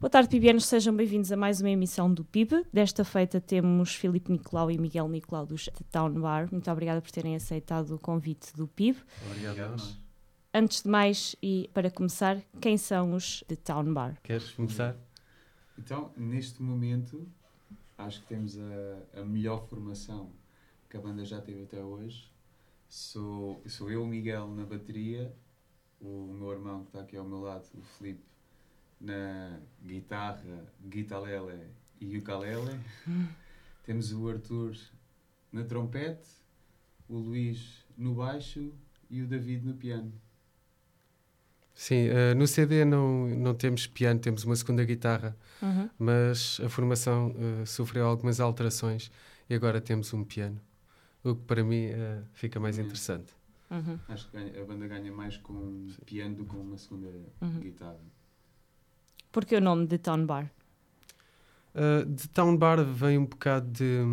Boa tarde, PIBianos, sejam bem-vindos a mais uma emissão do PIB. Desta feita temos Filipe Nicolau e Miguel Nicolau dos The Town Bar. Muito obrigada por terem aceitado o convite do PIB. Obrigado a nós. Antes de mais, e para começar, quem são os The Town Bar? Queres começar? Então, neste momento, acho que temos a melhor formação que a banda já teve até hoje. Sou eu, o Miguel, na bateria, o meu irmão que está aqui ao meu lado, o Filipe, na guitarra, guitarlele e ukulele. Temos o Arthur na trompete, o Luís no baixo e o David no piano. Sim, no CD não temos piano, temos uma segunda guitarra, mas a formação sofreu algumas alterações e agora temos um piano, o que para mim fica mais interessante. Acho que a banda ganha mais com um piano do que com uma segunda guitarra. Por que o nome de Town Bar? De Town Bar vem um bocado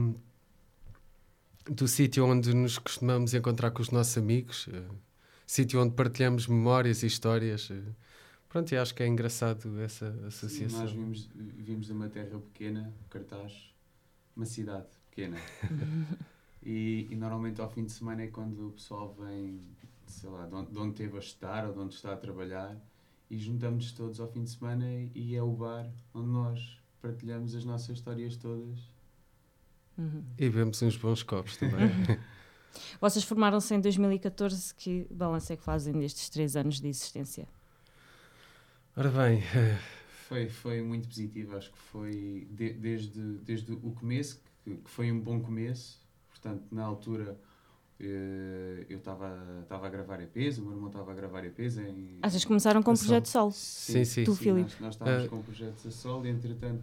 do sítio onde nos costumamos encontrar com os nossos amigos, sítio onde partilhamos memórias e histórias. Pronto, e acho que é engraçado essa associação. Sim, nós vimos de uma terra pequena, Cartaz, uma cidade pequena. E normalmente ao fim de semana é quando o pessoal vem, sei lá, de onde esteve a estar ou de onde está a trabalhar, e juntamos todos ao fim de semana e é o bar onde nós partilhamos as nossas histórias todas. E bebemos uns bons copos também. Vocês formaram-se em 2014, que balanço é que fazem destes 3 anos de existência? Ora bem... Foi muito positivo, acho que foi desde o começo, que foi um bom começo. Portanto, na altura eu estava a gravar EPs, o meu irmão estava a gravar EPs. Vocês começaram com um projeto solo? Sim. Tu, Filipe? Nós estávamos com projetos a solo e, entretanto,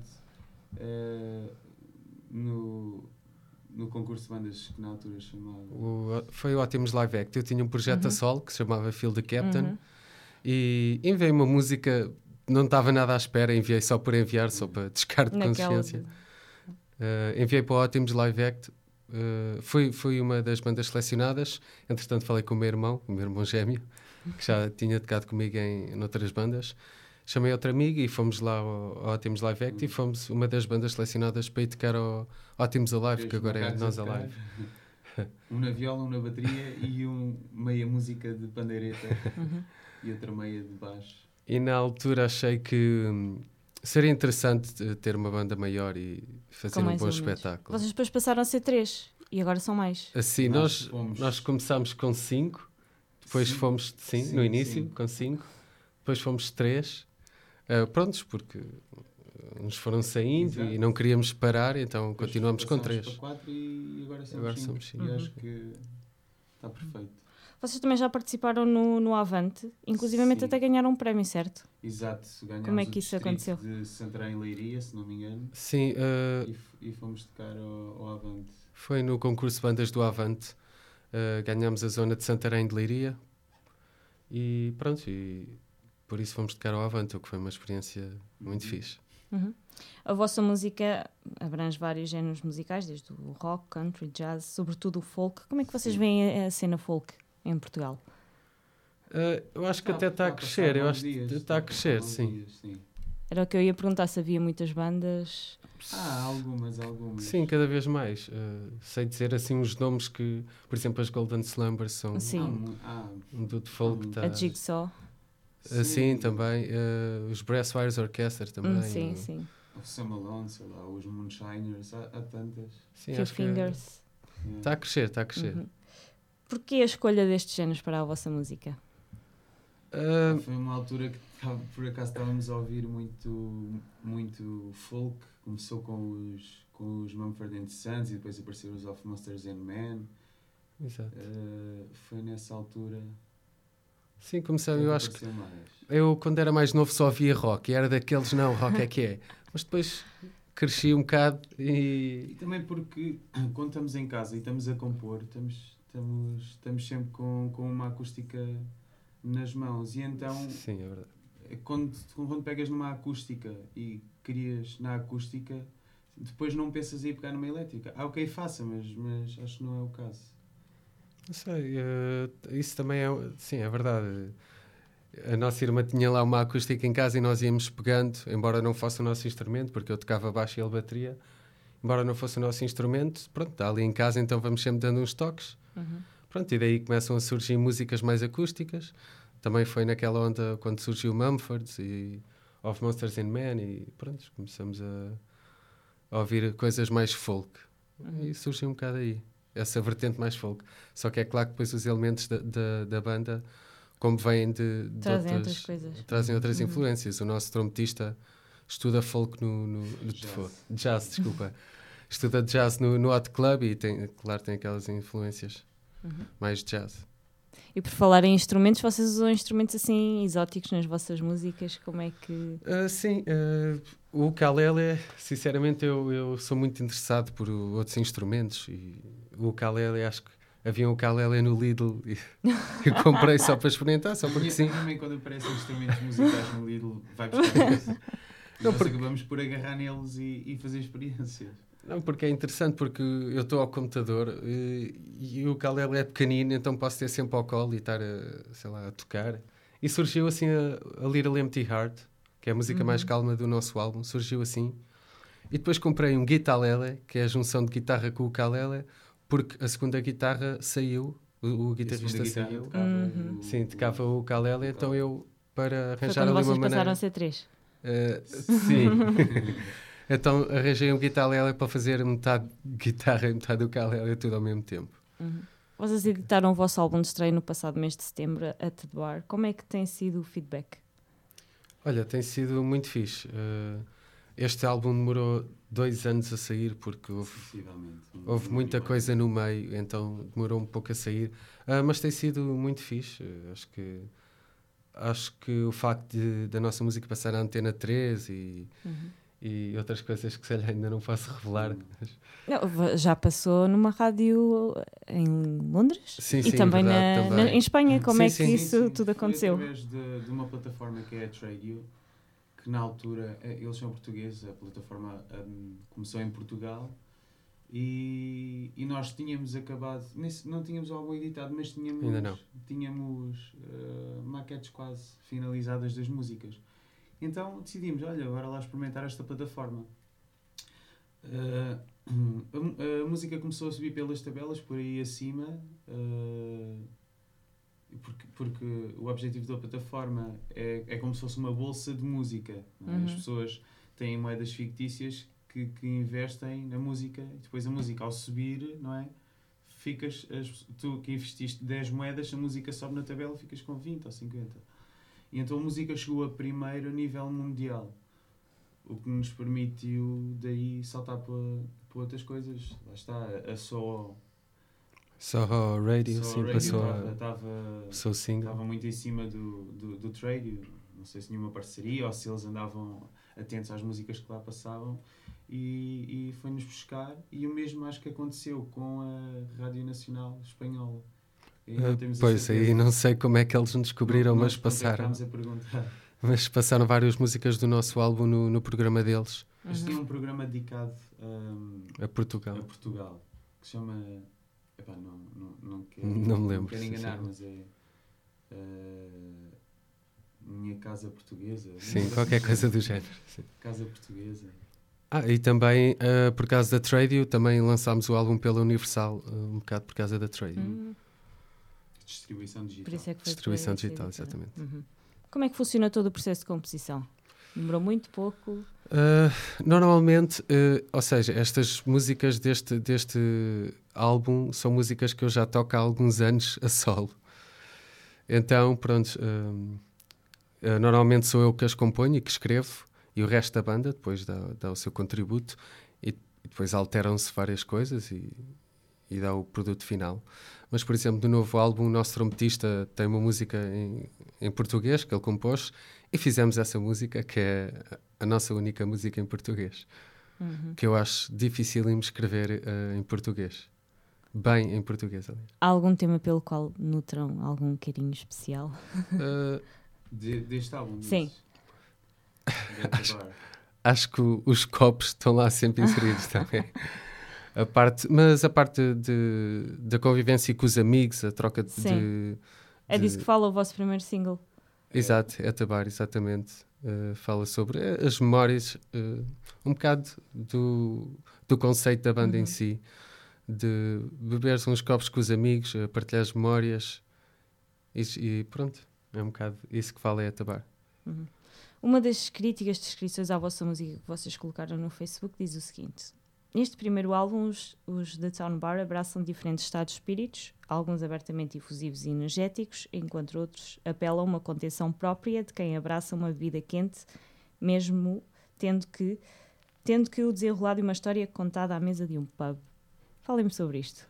no concurso de bandas que na altura chamava... Foi o Ótimos Live Act. Eu tinha um projeto a solo que se chamava Feel the Captain e enviei uma música, não estava nada à espera, enviei só por enviar, só para descargo de consciência. Enviei para o Ótimos Live Act. Fui uma das bandas selecionadas. Entretanto falei com o meu irmão gêmeo, que já tinha tocado comigo em outras bandas. Chamei outro amigo e fomos lá ao Ótimos Live Act e fomos uma das bandas selecionadas para ir tocar ao Ótimos Alive, que agora é Nós Alive. Um na viola, um na bateria e meia música de pandeireta e outra meia de baixo. E na altura achei que seria interessante ter uma banda maior e fazer um bom espetáculo. Vocês depois passaram a ser 3 e agora são mais. Assim, nós começámos com 5, depois fomos no início com 5, depois fomos 3, prontos, porque uns foram saindo e não queríamos parar, então depois continuamos com 3. Para 4 e agora somos 5. E acho que está perfeito. Vocês também já participaram no Avante, inclusivamente até ganharam um prémio, certo? Exato, ganhámos. Como é que isso aconteceu? De Santarém, Leiria, se não me engano. Sim. E fomos tocar ao Avante. Foi no concurso de bandas do Avante. Ganhámos a zona de Santarém de Leiria e pronto, e por isso fomos tocar ao Avante, o que foi uma experiência muito fixe. A vossa música abrange vários géneros musicais, desde o rock, country, jazz, sobretudo o folk. Como é que vocês veem a cena folk em Portugal? Eu acho que até está a crescer. Eu acho que está a crescer, sim. Era o que eu ia perguntar, se havia muitas bandas. Algumas. Sim, cada vez mais. Sei dizer assim uns nomes que, por exemplo, as Golden Slumbers são um duo de folk. A Jigsaw. Sim, também. Os Brasswires Orchestra também. Sim. O Sam Alone, sei lá, os Moonshiners, há tantas. Few Fingers. Está a crescer. Porquê a escolha destes géneros para a vossa música? Foi uma altura que por acaso estávamos a ouvir muito folk. Começou com os Mumford & Sons e depois apareceram os Of Monsters and Men. Exato. Foi nessa altura. Sim, comecei, eu acho que eu quando era mais novo só ouvia rock e era daqueles, não, rock é que é. Mas depois cresci um bocado e também porque quando estamos em casa e estamos a compor, estamos sempre com uma acústica nas mãos e então sim, é verdade. Quando pegas numa acústica e crias na acústica, depois não pensas em pegar numa elétrica. Ok, faça, mas acho que não é o caso. Não sei, isso também é, sim, é verdade. A nossa irmã tinha lá uma acústica em casa e nós íamos pegando, embora não fosse o nosso instrumento, porque eu tocava baixo e ele bateria, embora não fosse o nosso instrumento, pronto, está ali em casa, então vamos sempre dando uns toques. Pronto, e daí começam a surgir músicas mais acústicas. Também foi naquela onda quando surgiu Mumford e Of Monsters and Men e pronto, começamos a ouvir coisas mais folk. E surgiu um bocado aí, essa vertente mais folk. Só que é claro que depois os elementos da banda, como vêm de outras coisas. Trazem outras influências. O nosso trompetista estuda folk jazz, desculpa. Estuda jazz no Hot Club e tem aquelas influências mais jazz. E por falar em instrumentos, vocês usam instrumentos assim exóticos nas vossas músicas? Como é que... Sim, o ukulele, sinceramente eu sou muito interessado por outros instrumentos e o ukulele, acho que havia um ukulele no Lidl e eu comprei só para experimentar, só porque sim. Também quando aparecem instrumentos musicais no Lidl, vai buscar isso. Nós acabamos por agarrar neles e fazer experiências. Não, porque é interessante, porque eu estou ao computador e o ukulele é pequenino, então posso ter sempre ao colo e estar a tocar. E surgiu assim a Little Empty Heart, que é a música mais calma do nosso álbum, surgiu assim. E depois comprei um guitarlele, que é a junção de guitarra com o ukulele, porque a segunda guitarra saiu, o guitarrista saiu. Sim, tocava o ukulele, então eu, para arranjar ali uma maneira... Foi quando vocês passaram a ser 3? Sim. Então arranjei um guitarlele para fazer metade guitarra e metade ukulele, tudo ao mesmo tempo. Vocês editaram o vosso álbum de estreia no passado mês de setembro, At The Bar. Como é que tem sido o feedback? Olha, tem sido muito fixe. Este álbum demorou 2 anos a sair porque houve muita coisa no meio, então demorou um pouco a sair. Mas tem sido muito fixe. Acho que o facto da nossa música passar à Antena 3 e outras coisas que se calhar ainda não posso revelar. Não, já passou numa rádio em Londres? Sim, e sim, também, também. Em Espanha. Como sim, é que sim, isso tudo aconteceu? Foi através de uma plataforma que é a Tradio, que na altura, eles são portugueses, a plataforma começou em Portugal e nós tínhamos acabado, não tínhamos o álbum editado, mas tínhamos maquetes quase finalizadas das músicas. Então decidimos, olha, agora lá experimentar esta plataforma. A música começou a subir pelas tabelas, por aí acima, porque o objetivo da plataforma é como se fosse uma bolsa de música. Não é? As pessoas têm moedas fictícias que investem na música, e depois a música, ao subir, não é? Tu que investiste 10 moedas, a música sobe na tabela, ficas com 20 ou 50. E então a música chegou a primeiro a nível mundial, o que nos permitiu daí saltar para outras coisas. Lá está, a Soho Radio, sim, passou estava single. muito em cima do Tradio. Não sei se nenhuma parceria ou se eles andavam atentos às músicas que lá passavam e foi-nos buscar. E o mesmo acho que aconteceu com a Rádio Nacional Espanhola. Pois, aí não sei como é que eles nos descobriram, mas passaram. Mas passaram várias músicas do nosso álbum no programa deles. Eles tinham um programa dedicado a Portugal, que se chama... Epá, não me lembro. Não quero enganar, mas é... Minha Casa Portuguesa. Sim, qualquer coisa do género. Sim. Casa Portuguesa. E também, por causa da Tradio, também lançámos o álbum pela Universal, um bocado por causa da Tradio. Distribuição digital. Por isso é que foi distribuição digital, exatamente. Como é que funciona todo o processo de composição? Demorou muito, pouco? Normalmente, ou seja, estas músicas deste álbum são músicas que eu já toco há alguns anos a solo. Então, pronto, normalmente sou eu que as componho e que escrevo, e o resto da banda depois dá o seu contributo, e depois alteram-se várias coisas e dá o produto final. Mas, por exemplo, no novo álbum, o nosso trompetista tem uma música em português que ele compôs e fizemos essa música, que é a nossa única música em português, que eu acho difícil em escrever em português. Bem em português, aliás. Há algum tema pelo qual nutram algum carinho especial? Deste álbum? Sim. Acho que os copos estão lá sempre inseridos também. Mas a parte da convivência com os amigos, a troca de... É disso que fala o vosso primeiro single. Exato, Atabar, exatamente. Fala sobre as memórias, um bocado do conceito da banda em si, de beber uns copos com os amigos, partilhar as memórias e pronto, é um bocado isso que fala Atabar. Uma das críticas, descrições à vossa música que vocês colocaram no Facebook diz o seguinte: neste primeiro álbum, os The Town Bar abraçam diferentes estados de espíritos, alguns abertamente efusivos e energéticos, enquanto outros apelam a uma contenção própria de quem abraça uma bebida quente, mesmo tendo que o desenrolar de uma história contada à mesa de um pub. Falem-me sobre isto.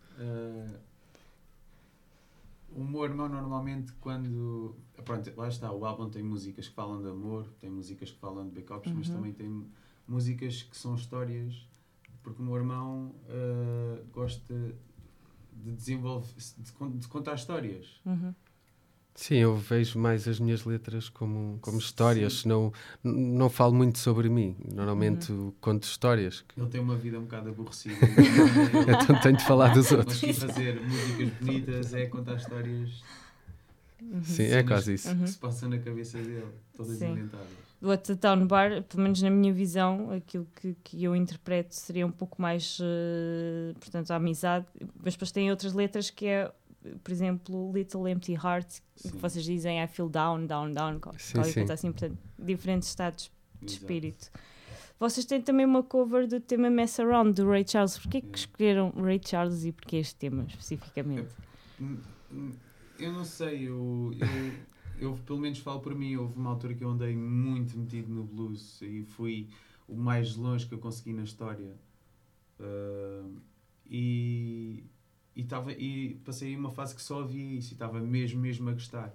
O meu irmão normalmente quando... Pronto, lá está, o álbum tem músicas que falam de amor, tem músicas que falam de backups, mas também tem músicas que são histórias, porque o meu irmão gosta de desenvolver, de contar histórias. Sim, eu vejo mais as minhas letras como histórias, não falo muito sobre mim. Normalmente conto histórias. Ele tem uma vida um bocado aborrecida. Então tenho de falar dos outros. Mas fazer músicas bonitas é contar histórias. Sim, é quase isso. Que se passam na cabeça dele, todas inventadas. Do At the Town Bar, pelo menos na minha visão, aquilo que eu interpreto seria um pouco mais, portanto, a amizade, mas depois tem outras letras que é, por exemplo, Little Empty Heart, que vocês dizem I feel down, qualquer coisa assim, portanto, diferentes estados de espírito. Vocês têm também uma cover do tema Mess Around, do Ray Charles. Porquê que escolheram Ray Charles e porquê este tema, especificamente? Eu não sei, eu pelo menos falo por mim, houve uma altura que eu andei muito metido no blues e fui o mais longe que eu consegui na história. E passei uma fase que só havia isso e estava mesmo a gostar.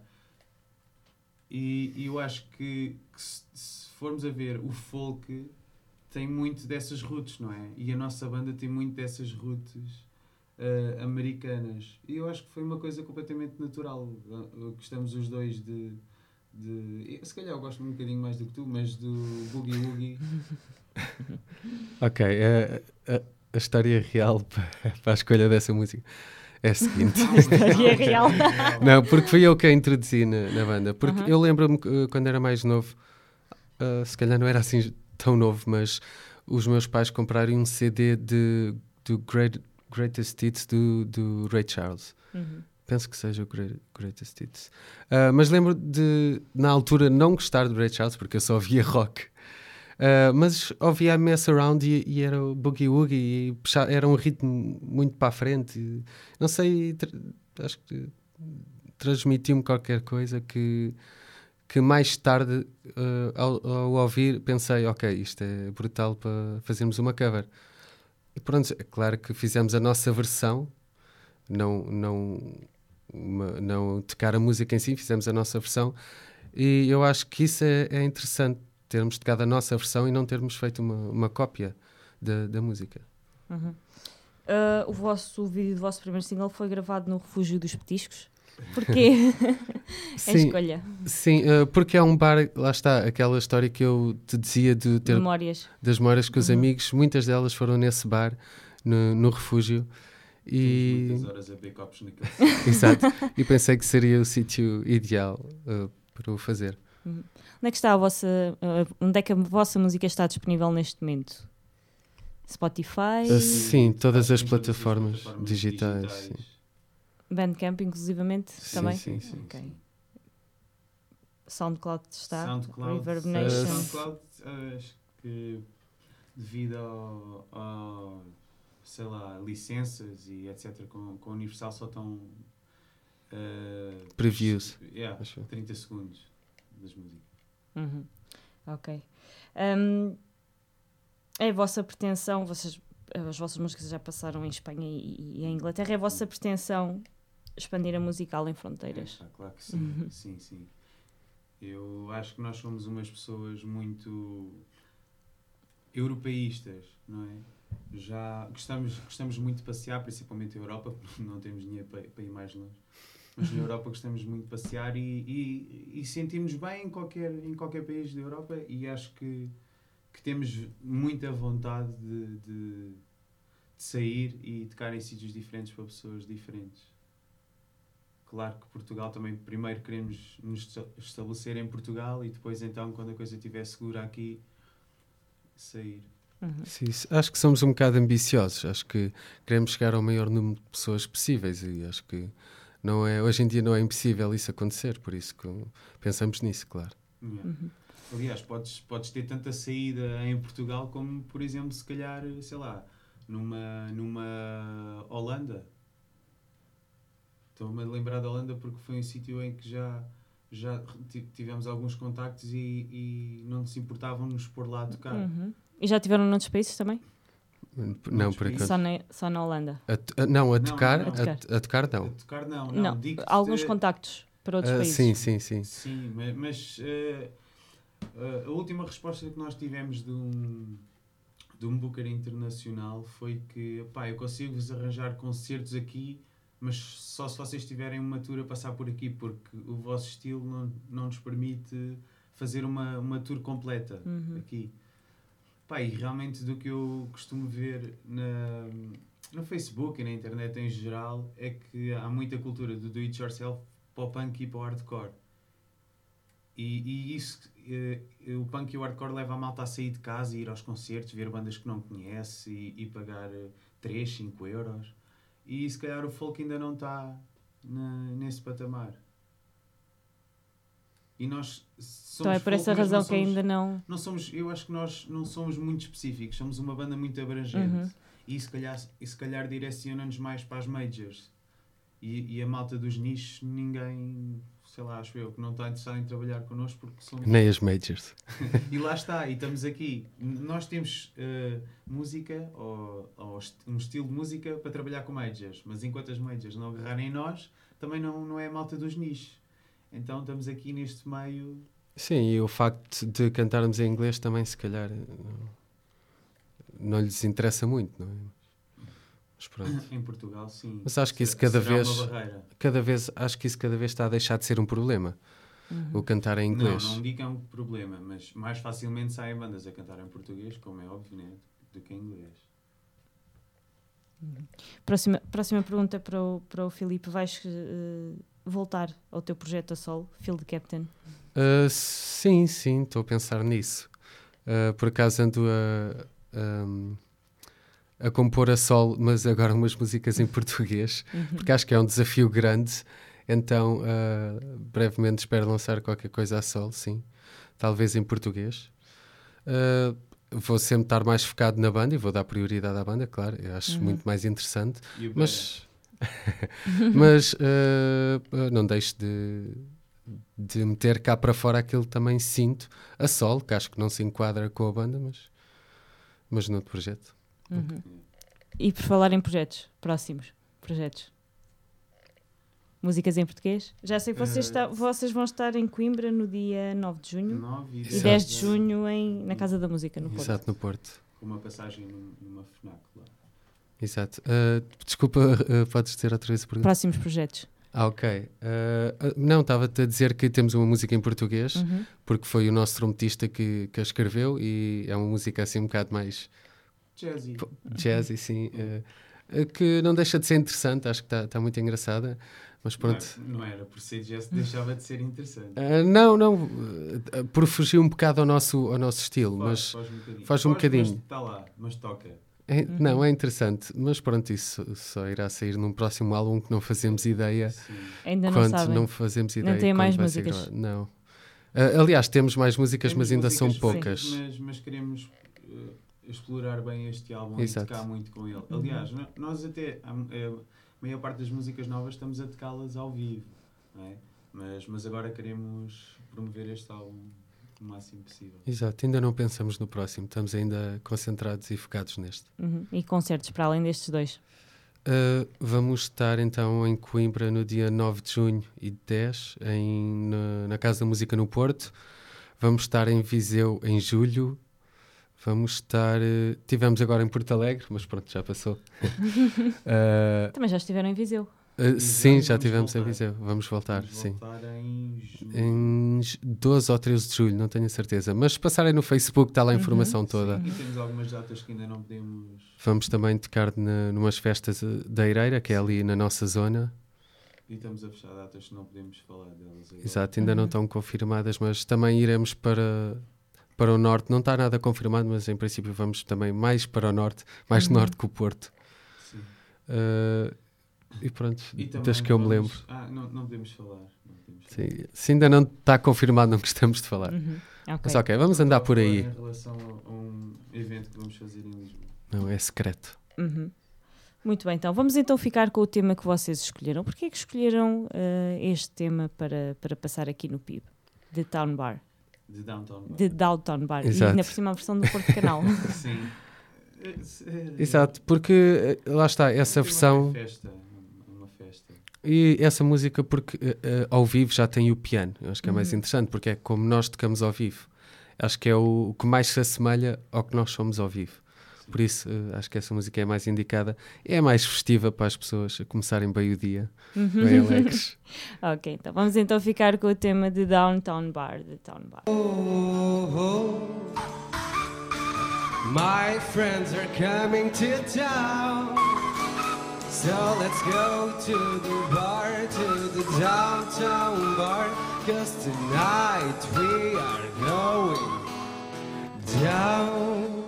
E eu acho que se formos a ver, o folk tem muito dessas roots, não é? E a nossa banda tem muito dessas roots americanas. E eu acho que foi uma coisa completamente natural. Gostamos os dois de se calhar eu gosto um bocadinho mais do que tu, mas do Boogie Woogie. Ok, a história real para a escolha dessa música é a seguinte. A história real. Não, porque fui eu que a introduzi na banda. Porque eu lembro-me quando era mais novo, se calhar não era assim tão novo, mas os meus pais compraram um CD do Greatest Hits do Ray Charles. Penso que seja o Greatest Hits. Mas lembro de, na altura, não gostar do Ray Charles, porque eu só ouvia rock. Mas ouvia a Mess Around e era o Boogie Woogie e era um ritmo muito para a frente. Não sei, acho que transmitiu-me qualquer coisa que mais tarde, ao ouvir, pensei, ok, isto é brutal para fazermos uma cover. E pronto, é claro que fizemos a nossa versão, não tocar a música em si, fizemos a nossa versão, e eu acho que isso é interessante, termos tocado a nossa versão e não termos feito uma cópia da música. O vídeo do vosso primeiro single foi gravado no Refúgio dos Petiscos. Porquê a escolha? Sim, porque é um bar, lá está, aquela história que eu te dizia de ter das memórias com os amigos, muitas delas foram nesse bar, no Refúgio. E muitas horas a beber copos naquele exato, e pensei que seria o sítio ideal para o fazer. Onde é que a vossa música está disponível neste momento? Spotify? Sim, todas as plataformas digitais. Sim. Bandcamp, inclusivamente, também? Sim. Okay. SoundCloud está? SoundCloud, Reverb Nation? SoundCloud, acho que devido ao sei lá, licenças e etc. com a Universal só estão previews. 30 segundos das músicas. Ok. É a vossa pretensão, as vossas músicas já passaram em Espanha e em Inglaterra, é a vossa pretensão expandir a música além fronteiras? Claro que sim. Sim. Eu acho que nós somos umas pessoas muito europeístas, não é? Já gostamos muito de passear, principalmente na Europa, porque não temos dinheiro para ir mais longe. Mas na Europa gostamos muito de passear e sentimos bem em qualquer país da Europa, e acho que temos muita vontade de sair e tocar em sítios diferentes para pessoas diferentes. claro que Portugal também, primeiro queremos nos estabelecer em Portugal e depois então, quando a coisa estiver segura aqui, sair. Sim, acho que somos um bocado ambiciosos, acho que queremos chegar ao maior número de pessoas possíveis e acho que não é, hoje em dia não é impossível isso acontecer, por isso que pensamos nisso, claro. Aliás, podes ter tanta saída em Portugal como, por exemplo, se calhar, sei lá, numa Holanda. Estou-me a lembrar da Holanda porque foi um sítio em que já tivemos alguns contactos e não se importavam nos pôr lá a tocar. E já tiveram noutros países também? Não, por enquanto. Só na Holanda? A tocar não. A tocar não. Não, alguns contactos para outros países. Sim. Sim, mas a última resposta que nós tivemos de um booker internacional foi que, pá, eu consigo-vos arranjar concertos aqui, mas só se vocês tiverem uma tour a passar por aqui, porque o vosso estilo não nos permite fazer uma tour completa aqui. Pá, e realmente do que eu costumo ver no Facebook e na internet em geral é que há muita cultura do do-it-yourself para o punk e para o hardcore. E isso, o punk e o hardcore leva a malta a sair de casa e ir aos concertos, ver bandas que não conhece e pagar 3, 5 euros. E se calhar o folk ainda não está nesse patamar. E nós somos então é por essa razão que ainda não... Eu acho que nós não somos muito específicos, somos uma banda muito abrangente. E se calhar direciona-nos mais para as majors. E a malta dos nichos, ninguém, sei lá, acho eu, que não está interessado em trabalhar connosco porque somos... Nem as majors. E lá está, e estamos aqui. Nós temos música, ou um estilo de música para trabalhar com majors, mas enquanto as majors não agarrarem em nós, também não é a malta dos nichos. Então estamos aqui neste meio... Sim, e o facto de cantarmos em inglês também, se calhar, não lhes interessa muito, não é? Mas pronto. Em Portugal, sim. Mas acho que isso cada vez está a deixar de ser um problema. O cantar em inglês. Não digo que é um problema, mas mais facilmente saem bandas a cantar em português, como é óbvio, né? Do que em inglês. Próxima pergunta para o Filipe. Vais voltar ao teu projeto a solo, Field Captain? Sim, estou a pensar nisso. Por acaso ando a compor a solo, mas agora umas músicas em português, porque acho que é um desafio grande. Então, brevemente espero lançar qualquer coisa a solo, sim. Talvez em português. Vou sempre estar mais focado na banda e vou dar prioridade à banda, claro. Eu acho muito mais interessante. Mas não deixo de meter cá para fora aquilo que também sinto a solo, que acho que não se enquadra com a banda, mas no outro projeto. E por falar em projetos, próximos projetos, músicas em português, já sei que vocês vão estar em Coimbra no dia 9 de junho e 10 de junho na Casa da Música no Porto. Exato, no Porto. Com uma passagem numa FNAC lá. Exato. Desculpa, podes dizer outra vez a pergunta? Próximos projetos. Ok. Não, estava-te a dizer que temos uma música em português, porque foi o nosso trompetista que a escreveu e é uma música assim um bocado mais... Jazzy, sim. Que não deixa de ser interessante, acho que está muito engraçada, mas pronto. Não era por ser jazz que deixava de ser interessante. Não, por fugir um bocado ao nosso estilo, mas faz um bocadinho. Mas está lá, mas toca. Não, é interessante, mas pronto, isso só irá sair num próximo álbum que não fazemos ideia. Sim. Ainda não sabem. Não fazemos ideia. Não tem mais músicas. Não. Aliás, temos mais músicas, mas ainda são poucas. Mas queremos explorar bem este álbum e tocar muito com ele. Aliás, nós até a maior parte das músicas novas estamos a tocá-las ao vivo, não é? Mas agora queremos promover este álbum o máximo possível. Exato, ainda não pensamos no próximo, estamos ainda concentrados e focados neste. E concertos para além destes dois? Vamos estar então em Coimbra no dia 9 de junho e 10 na Casa da Música no Porto. Vamos estar em Viseu em julho. Vamos estar... tivemos agora em Porto Alegre, mas pronto, já passou. Também já estiveram em Viseu. Sim, já estivemos em Viseu. Vamos voltar, sim. Em 12 ou 13 de julho, não tenho a certeza. Mas se passarem no Facebook, está lá a informação toda. Sim. E temos algumas datas que ainda não podemos... Vamos também tocar numas festas da Eireira, que é ali na nossa zona. E estamos a fechar datas que não podemos falar delas agora. Exato, ainda não estão confirmadas, mas também iremos para o norte. Não está nada confirmado, mas em princípio vamos também mais para o norte, mais norte que o Porto. Sim. E pronto, E desde que eu me lembro. Não podemos falar. Sim, se ainda não está confirmado, não gostamos de falar. Okay. Mas ok, vamos andar por aí. Em relação a um evento que vamos fazer em Lisboa. Não, é secreto. Muito bem, então vamos então ficar com o tema que vocês escolheram. Porquê é que escolheram este tema para passar aqui no PIB? The Town Bar. The Downtown Bar. Exato. E ainda por cima a versão do Porto Canal. Sim. Exato, porque lá está, essa versão... Uma festa. E essa música, porque ao vivo já tem o piano. Eu acho que é mais interessante, porque é como nós tocamos ao vivo. Acho que é o que mais se assemelha ao que nós somos ao vivo. Por isso, acho que essa música é mais indicada. É mais festiva para as pessoas a começarem bem o dia, bem alegres. Ok, então vamos então ficar com o tema de Downtown Bar. The Town Bar. My friends are coming to town, so let's go to the downtown bar, 'cause tonight we are going down.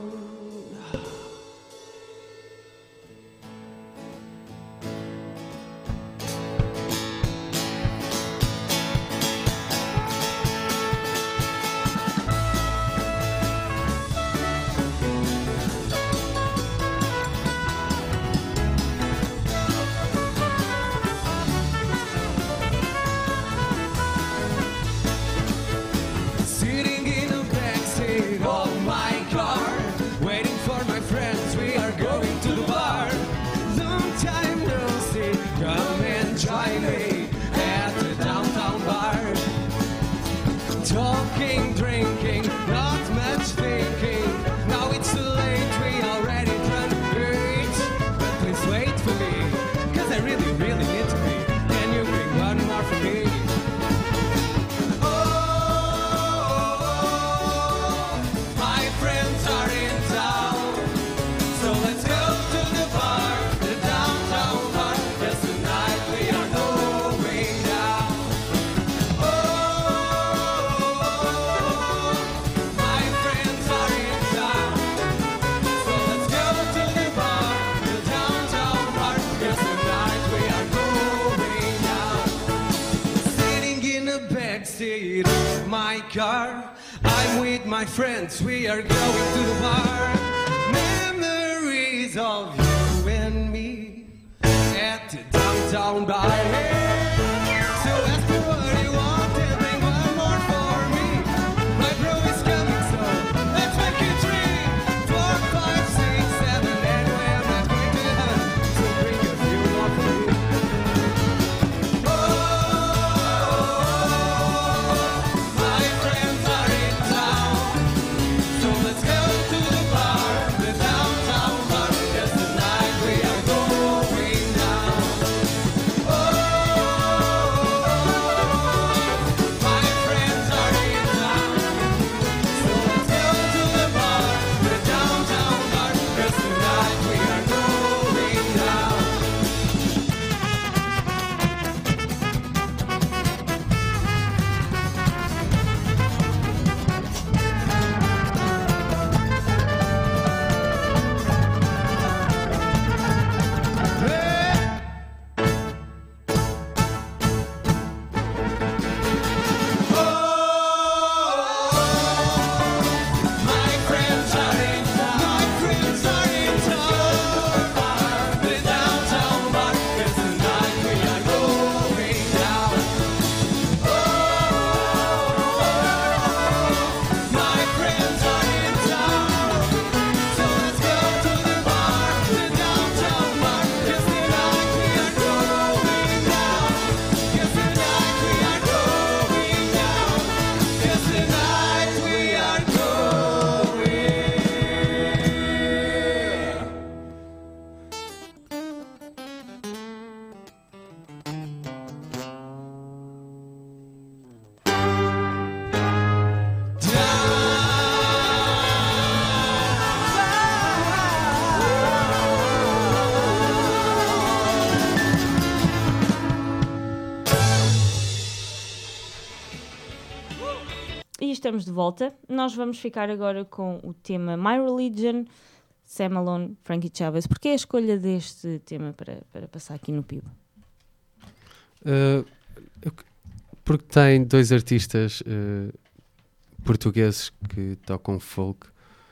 Sitting in the backseat of my car, waiting for my friends, we are going to the bar. Long time no see, come and join me at the downtown bar. Talking, drinking, not much thinking. Now it's too late, we already drunk it. But please wait for me, 'cause I really, really need to be. Can you bring one more for me? My friends are in town, so let's go to the bar, the downtown bar, 'cause tonight we are going down. My friends are in town, so let's go to the bar, the downtown bar, 'cause tonight we are going down. Sitting in the backseat of my car, I'm with my friends, we are going to the bar. Memories of you and me at the downtown bar. So ask me what you want and bring one more for me. My bro is coming, so let's make it 3, 4, 5, 6, 7, and we're not going to heaven. So bring a few more for me. My friends are in town, so let's go to the bar, the downtown bar, 'cause tonight we are going down. estamos de volta. Nós vamos ficar agora com o tema My Religion, Sam Malone, Frankie Chavez. Porquê a escolha deste tema para passar aqui no PIB? Porque tem 2 artistas portugueses que tocam folk.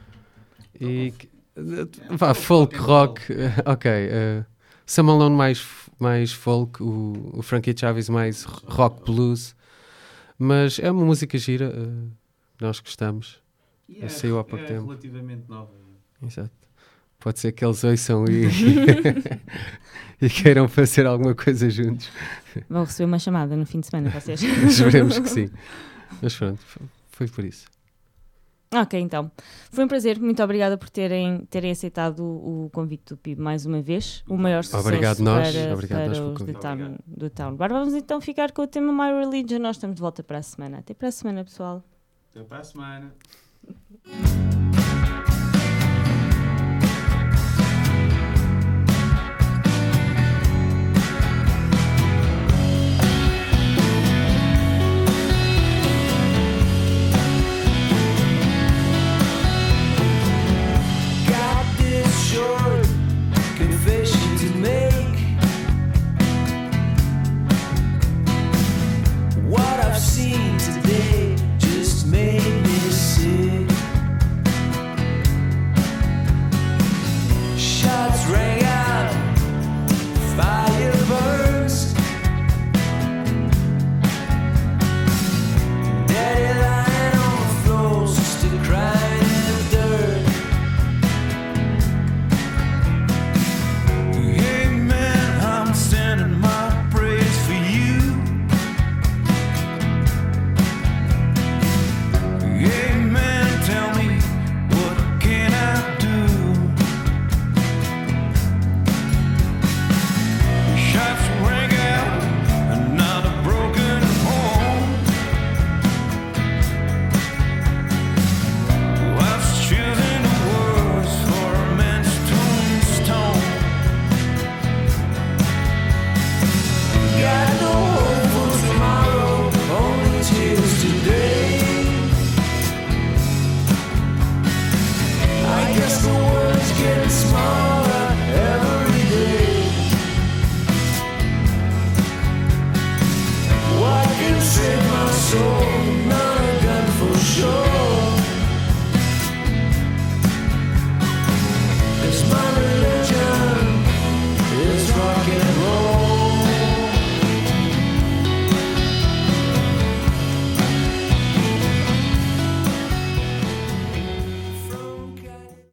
Folk, rock, ok. Sam Malone mais folk, o Frankie Chavez mais rock blues. Mas é uma música gira, nós gostamos. Saiu há pouco tempo. Relativamente nova. Exato. Pode ser que eles ouçam e queiram fazer alguma coisa juntos. Vão receber uma chamada no fim de semana, vocês. Esperemos que sim. Mas pronto, foi por isso. Ok, então. Foi um prazer. Muito obrigada por terem aceitado o convite do PIB mais uma vez. O maior sucesso Obrigado nós. para Obrigado nós os do Town. Agora vamos então ficar com o tema My Religion. Nós estamos de volta para a semana. Até para a semana, pessoal. Até para a semana.